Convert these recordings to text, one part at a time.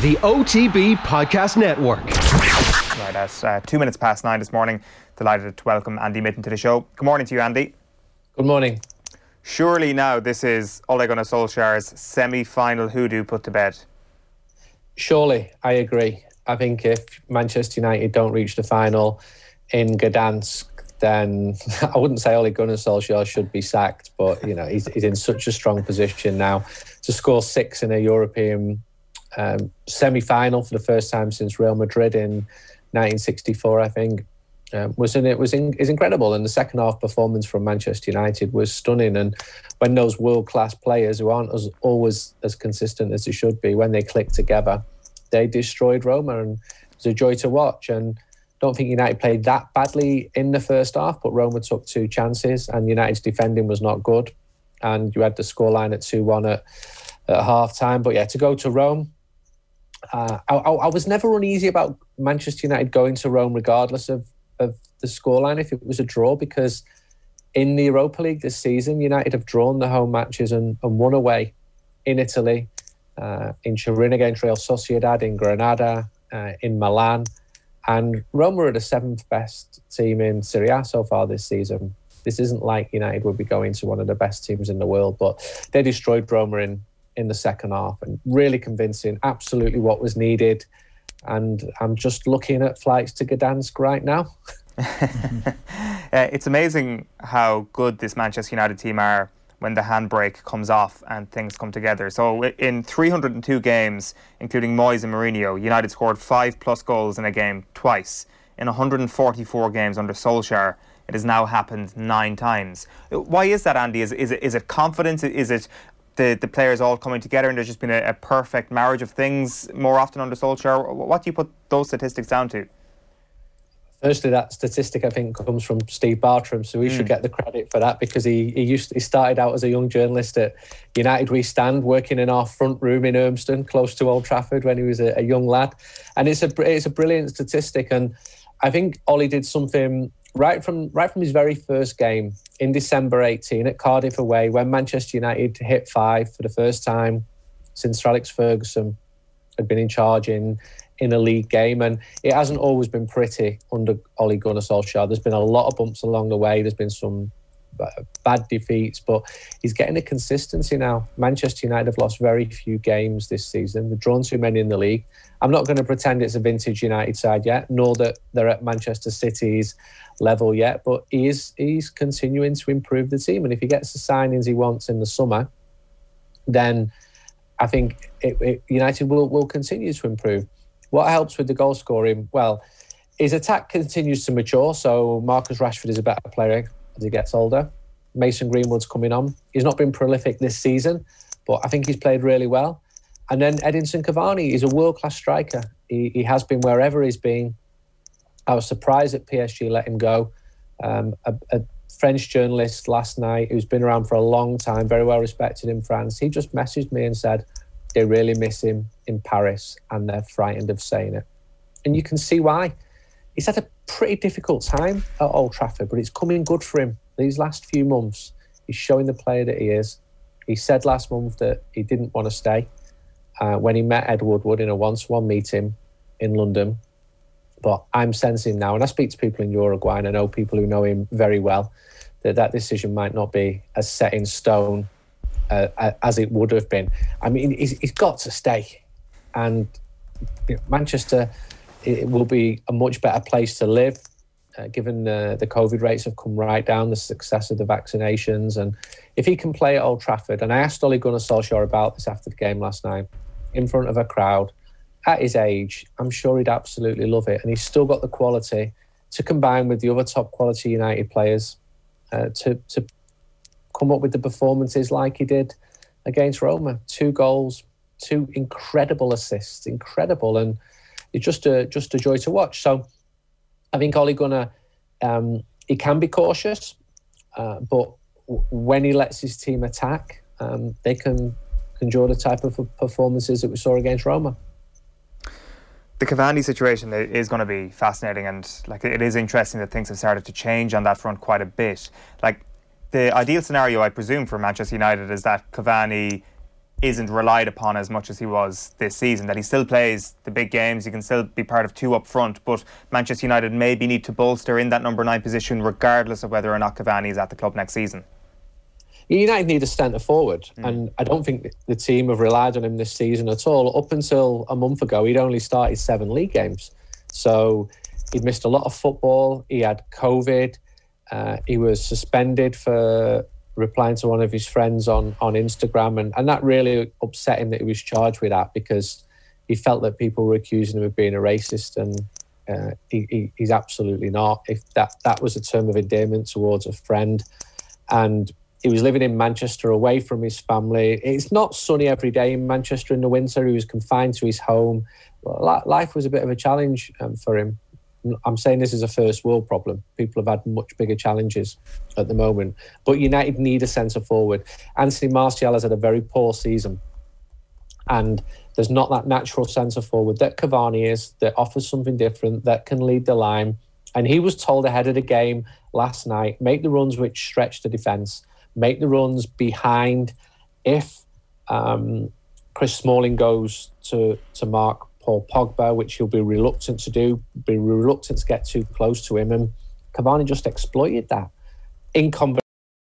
the OTB Podcast Network. Right, at 2 minutes past 9 this morning, delighted to welcome Andy Mitten to the show. Good morning to you, Andy. Good morning. Surely now this is Ole Gunnar Solskjaer's semi-final hoodoo put to bed. Surely, I agree. I think if Manchester United don't reach the final in Gdansk, then I wouldn't say Ole Gunnar Solskjaer should be sacked, but you know he's in such a strong position now to score 6 in a European semi-final for the first time since Real Madrid in 1964, I think. Is incredible, and the second half performance from Manchester United was stunning. And when those world-class players who aren't always as consistent as they should be, when they click together, they destroyed Roma, and it was a joy to watch. And I don't think United played that badly in the first half, but Roma took 2 chances, and United's defending was not good. And you had the scoreline at 2-1 at half-time. But yeah, to go to Rome, I was never uneasy about Manchester United going to Rome regardless of the scoreline if it was a draw, because in the Europa League this season, United have drawn the home matches and won away in Italy, in Turin against Real Sociedad, in Granada, in Milan. And Roma are the 7th best team in Serie A so far this season. This isn't like United would be going to one of the best teams in the world, but they destroyed Roma in the second half, and really convincing, absolutely what was needed. And I'm just looking at flights to Gdansk right now. It's amazing how good this Manchester United team are when the handbrake comes off and things come together. So in 302 games, including Moyes and Mourinho, United scored 5+ goals in a game twice. In 144 games under Solskjaer, it has now happened 9 times. Why is that, Andy? Is it confidence? Is it the players all coming together and there's just been a perfect marriage of things more often under Solskjaer? What do you put those statistics down to? Firstly, that statistic I think comes from Steve Bartram, so he should get the credit for that, because he started out as a young journalist at United We Stand, working in our front room in Urmston, close to Old Trafford, when he was a young lad. And it's a brilliant statistic, and I think Ollie did something right from his very first game in December 18 at Cardiff away, when Manchester United hit 5 for the first time since Sir Alex Ferguson had been in charge in a league game. And it hasn't always been pretty under Ole Gunnar Solskjaer. There's been a lot of bumps along the way. There's been some bad defeats, but he's getting a consistency now. Manchester United have lost very few games this season. They've drawn too many in the league. I'm not going to pretend it's a vintage United side yet, nor that they're at Manchester City's level yet, but he's continuing to improve the team. And if he gets the signings he wants in the summer, then I think United will continue to improve. What helps with the goal scoring? Well, his attack continues to mature. So Marcus Rashford is a better player as he gets older. Mason Greenwood's coming on. He's not been prolific this season, but I think he's played really well. And then Edinson Cavani is a world-class striker. He has been wherever he's been. I was surprised that PSG let him go. A French journalist last night who's been around for a long time, very well respected in France, he just messaged me and said they really miss him in Paris and they're frightened of saying it. And you can see why. He's had a pretty difficult time at Old Trafford, but it's coming good for him these last few months. He's showing the player that he is. He said last month that he didn't want to stay when he met Ed Woodward in a one-to-one meeting in London. But I'm sensing now, and I speak to people in Uruguay, and I know people who know him very well, that decision might not be as set in stone as it would have been. I mean, he's got to stay. And Manchester, it will be a much better place to live, given the COVID rates have come right down, the success of the vaccinations. And if he can play at Old Trafford, and I asked Ole Gunnar Solskjaer about this after the game last night, in front of a crowd, at his age, I'm sure he'd absolutely love it. And he's still got the quality to combine with the other top quality United players to come up with the performances like he did against Roma. 2 goals, 2 incredible assists, incredible. And it's just a joy to watch. So I think Ole Gunnar, he can be cautious, but when he lets his team attack, they can draw the type of performances that we saw against Roma. The Cavani situation is going to be fascinating, and it is interesting that things have started to change on that front quite a bit. The ideal scenario, I presume, for Manchester United is that Cavani isn't relied upon as much as he was this season, that he still plays the big games, he can still be part of two up front, but Manchester United maybe need to bolster in that number 9 position regardless of whether or not Cavani is at the club next season? United need a centre forward, and I don't think the team have relied on him this season at all. Up until a month ago, he'd only started 7 league games. So he'd missed a lot of football, he had COVID, he was suspended for replying to one of his friends on Instagram, and that really upset him that he was charged with that, because he felt that people were accusing him of being a racist, and he's absolutely not. If that was a term of endearment towards a friend. And he was living in Manchester away from his family. It's not sunny every day in Manchester in the winter. He was confined to his home. Life was a bit of a challenge for him. I'm saying this is a first world problem. People have had much bigger challenges at the moment. But United need a centre forward. Anthony Martial has had a very poor season. And there's not that natural centre forward that Cavani is, that offers something different, that can lead the line. And he was told ahead of the game last night, make the runs which stretch the defence, make the runs behind. If Chris Smalling goes to mark Paul Pogba, which he'll be reluctant to do, be reluctant to get too close to him, and Cavani just exploited that. In combination,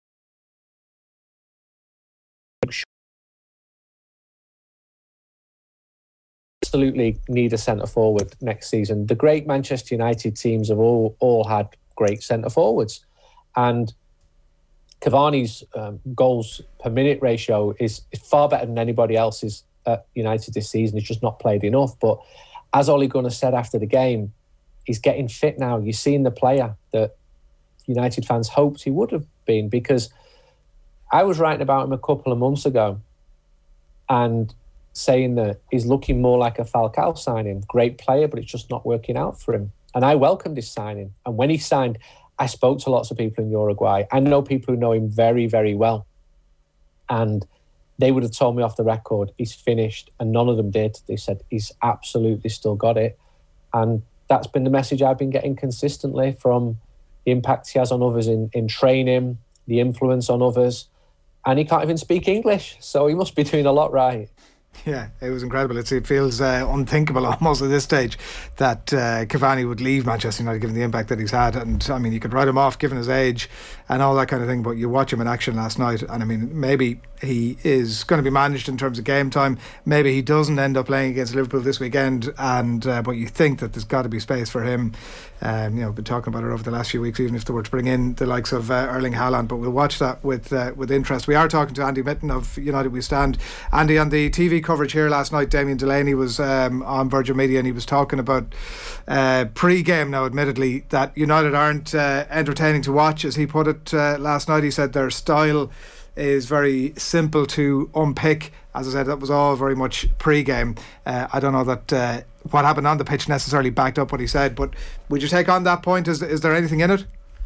absolutely need a centre forward next season. The great Manchester United teams have all had great centre forwards, and Cavani's goals per minute ratio is far better than anybody else's at United this season. He's just not played enough. But as Ole Gunnar said after the game, he's getting fit now. You're seeing the player that United fans hoped he would have been, because I was writing about him a couple of months ago and saying that he's looking more like a Falcao signing. Great player, but it's just not working out for him. And I welcomed his signing. And when he signed, I spoke to lots of people in Uruguay. I know people who know him very, very well. And they would have told me off the record, he's finished. And none of them did. They said, he's absolutely still got it. And that's been the message I've been getting consistently, from the impact he has on others in training, the influence on others. And he can't even speak English. So he must be doing a lot right. Yeah, it was incredible. It feels unthinkable almost at this stage that Cavani would leave Manchester United, given the impact that he's had. And I mean, you could write him off given his age and all that kind of thing, but you watch him in action last night, and I mean, maybe he is going to be managed in terms of game time. Maybe he doesn't end up playing against Liverpool this weekend, and but you think that there's got to be space for him. Been talking about it over the last few weeks, even if they were to bring in the likes of Erling Haaland. But we'll watch that with interest. We are talking to Andy Mitten of United We Stand. Andy, on the TV coverage here last night, Damien Delaney was on Virgin Media, and he was talking about pre-game now, admittedly, that United aren't entertaining to watch, as he put it last night. He said their style is very simple to unpick. As I said, that was all very much pre-game. I don't know that what happened on the pitch necessarily backed up what he said, but would you take on that point? Is there anything in it?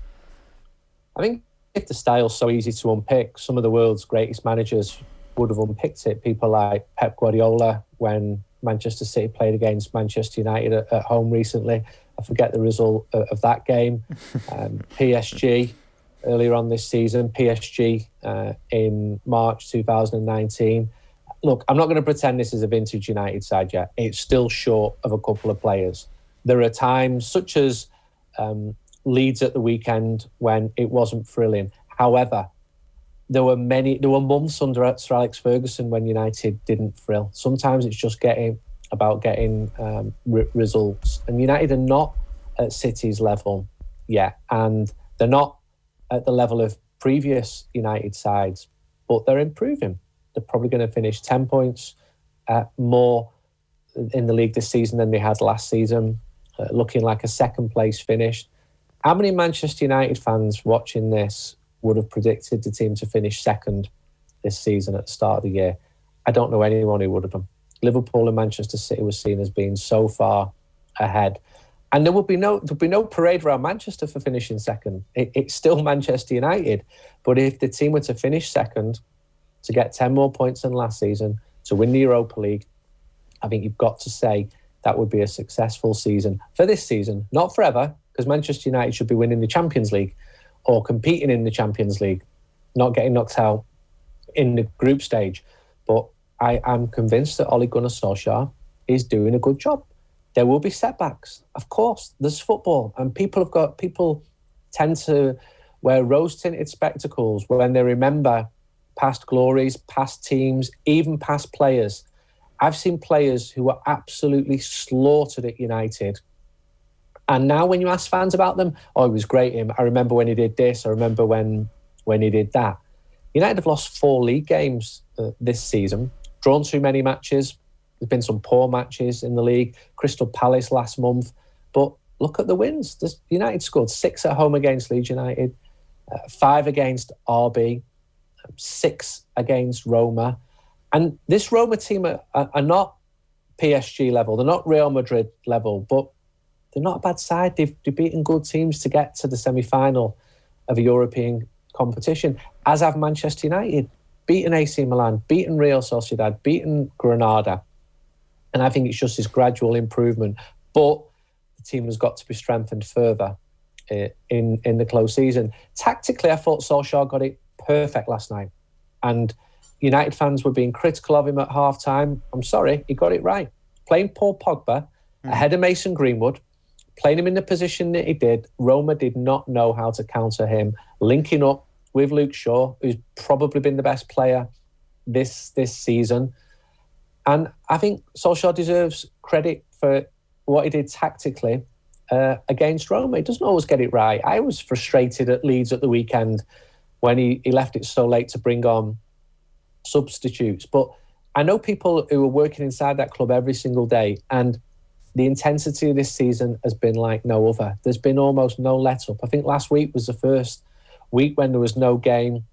I think if the style's so easy to unpick, some of the world's greatest managers would have unpicked it. People like Pep Guardiola, when Manchester City played against Manchester United at home recently. I forget the result of that game. PSG earlier on this season, PSG in March 2019. Look, I'm not going to pretend this is a vintage United side yet. It's still short of a couple of players. There are times, such as Leeds at the weekend, when it wasn't thrilling. However, there were months under Sir Alex Ferguson when United didn't thrill. Sometimes it's just about getting results. And United are not at City's level yet. And they're not at the level of previous United sides, but they're improving. They're probably going to finish 10 points more in the league this season than they had last season, looking like a second place finish. How many Manchester United fans watching this would have predicted the team to finish second this season at the start of the year? I don't know anyone who would have done. Liverpool and Manchester City was seen as being so far ahead. And there'll be no parade around Manchester for finishing second. It's still Manchester United. But if the team were to finish second, to get 10 more points than last season, to win the Europa League, I think you've got to say that would be a successful season for this season, not forever, because Manchester United should be winning the Champions League or competing in the Champions League, not getting knocked out in the group stage. But I am convinced that Ole Gunnar Solskjaer is doing a good job. There will be setbacks, of course. There's football, and people tend to wear rose-tinted spectacles when they remember past glories, past teams, even past players. I've seen players who were absolutely slaughtered at United, and now when you ask fans about them, oh, it was great. I remember when he did this. I remember when he did that. United have lost 4 league games this season, drawn too many matches. There's been some poor matches in the league. Crystal Palace last month. But look at the wins. United scored 6 at home against Leeds United, 5 against RB, 6 against Roma. And this Roma team are not PSG level. They're not Real Madrid level, but they're not a bad side. They've beaten good teams to get to the semi-final of a European competition, as have Manchester United. Beaten AC Milan, beaten Real Sociedad, beaten Granada. And I think it's just this gradual improvement. But the team has got to be strengthened further in the close season. Tactically, I thought Solskjaer got it perfect last night. And United fans were being critical of him at half-time. I'm sorry, he got it right. Playing Paul Pogba ahead of Mason Greenwood, playing him in the position that he did, Roma did not know how to counter him. Linking up with Luke Shaw, who's probably been the best player this season. And I think Solskjaer deserves credit for what he did tactically against Roma. He doesn't always get it right. I was frustrated at Leeds at the weekend when he left it so late to bring on substitutes. But I know people who are working inside that club every single day, and the intensity of this season has been like no other. There's been almost no let-up. I think last week was the first week when there was no game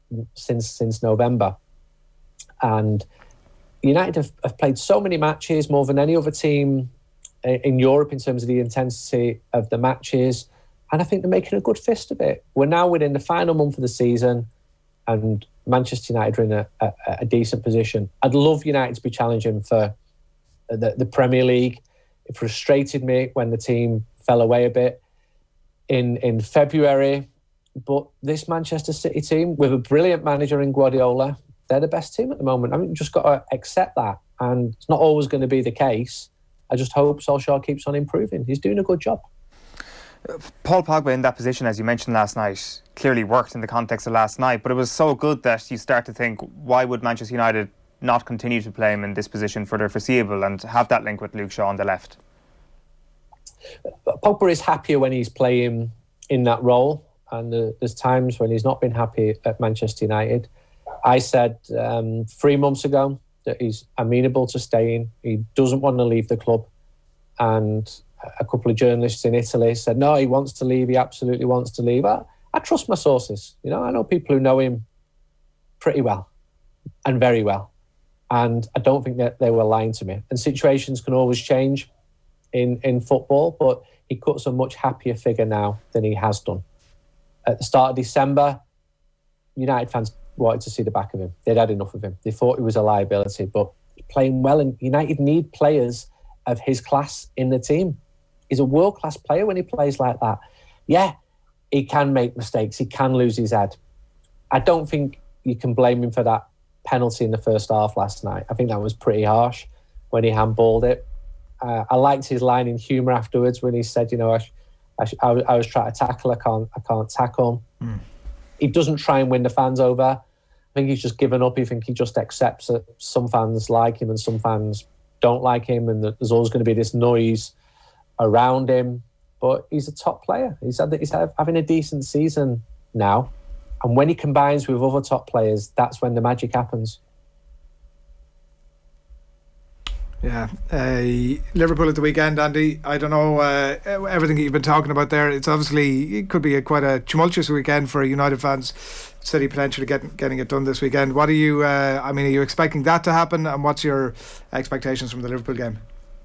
since November. And United have played so many matches, more than any other team in Europe in terms of the intensity of the matches. And I think they're making a good fist of it. We're now within the final month of the season, and Manchester United are in a decent position. I'd love United to be challenging for the Premier League. It frustrated me when the team fell away a bit in February. But this Manchester City team, with a brilliant manager in Guardiola, they're the best team at the moment. I mean, you've just got to accept that. And it's not always going to be the case. I just hope Solskjaer keeps on improving. He's doing a good job. Paul Pogba in that position, as you mentioned last night, clearly worked in the context of last night. But it was so good that you start to think, why would Manchester United not continue to play him in this position for the foreseeable and have that link with Luke Shaw on the left? Pogba is happier when he's playing in that role. And there's times when he's not been happy at Manchester United. I said 3 months ago that he's amenable to staying. He doesn't want to leave the club. And a couple of journalists in Italy said, no, he wants to leave. He absolutely wants to leave. I trust my sources. You know, I know people who know him pretty well and very well. And I don't think that they were lying to me. And situations can always change in football, but he cuts a much happier figure now than he has done. At the start of December, United fans wanted to see the back of him. They'd had enough of him. They thought he was a liability, but he's playing well, and United need players of his class in the team. He's a world-class player when he plays like that. Yeah, he can make mistakes. He can lose his head. I don't think you can blame him for that penalty in the first half last night. I think that was pretty harsh when he handballed it. I liked his line in humour afterwards when he said, you know, I was trying to tackle, I can't tackle. He doesn't try and win the fans over. I think he's just given up. I think he just accepts that some fans like him and some fans don't like him, and that there's always going to be this noise around him. But he's a top player. He's having a decent season now. And when he combines with other top players, that's when the magic happens. Yeah, Liverpool at the weekend, Andy. I don't know everything that you've been talking about there. It's obviously, it could be quite a tumultuous weekend for United fans. City potentially getting it done this weekend. What are you? are you expecting that to happen? And what's your expectations from the Liverpool game?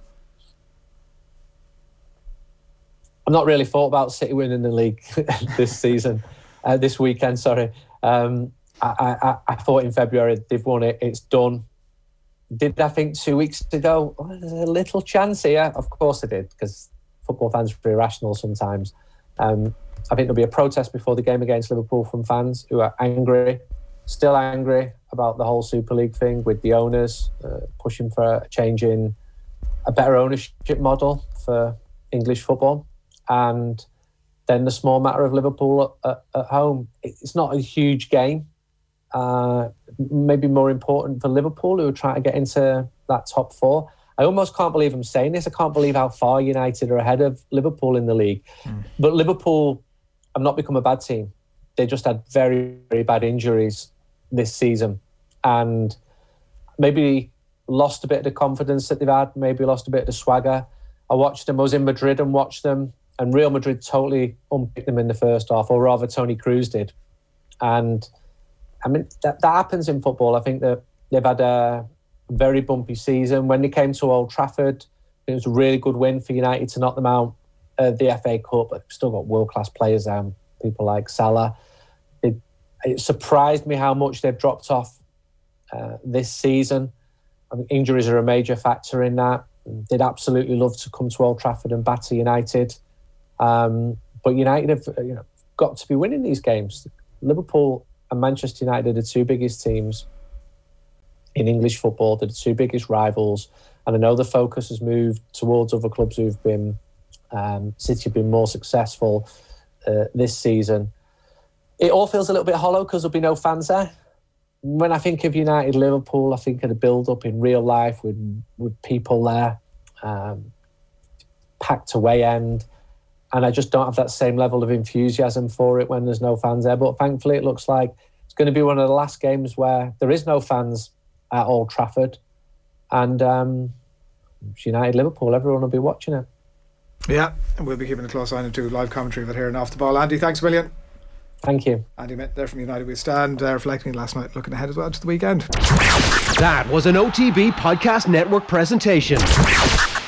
I've not really thought about City winning the league this weekend. Sorry, I thought in February they've won it. It's done. Did I think 2 weeks ago, there's a little chance here? Of course I did, because football fans are irrational sometimes. I think there'll be a protest before the game against Liverpool from fans who are angry, still angry about the whole Super League thing with the owners pushing for a change in a better ownership model for English football. And then the small matter of Liverpool at home. It's not a huge game. Maybe more important for Liverpool, who are trying to get into that top 4. I almost can't believe I'm saying this. I can't believe how far United are ahead of Liverpool in the league. But Liverpool have not become a bad team. They just had very, very bad injuries this season. And maybe lost a bit of the confidence that they've had, maybe lost a bit of the swagger. I was in Madrid and watched them, and Real Madrid totally unpicked them in the first half, or rather Toni Kroos did. And I mean, that happens in football. I think that they've had a very bumpy season. When they came to Old Trafford, it was a really good win for United to knock them out of the FA Cup, but still got world-class players down, people like Salah. It surprised me how much they've dropped off this season. I mean, injuries are a major factor in that. They'd absolutely love to come to Old Trafford and batter United. But United have got to be winning these games. Liverpool and Manchester United are the 2 biggest teams in English football. They're the 2 biggest rivals. And I know the focus has moved towards other clubs who've been, City have been more successful this season. It all feels a little bit hollow because there'll be no fans there. When I think of United, Liverpool, I think of the build-up in real life with people there, packed away end. And I just don't have that same level of enthusiasm for it when there's no fans there. But thankfully, it looks like it's going to be one of the last games where there is no fans at Old Trafford. And it's United-Liverpool. Everyone will be watching it. Yeah, and we'll be keeping a close eye to live commentary of it here and Off the Ball. Andy, thanks a million. Thank you. Andy Mitt there from United We Stand, reflecting last night, looking ahead as well to the weekend. That was an OTB Podcast Network presentation.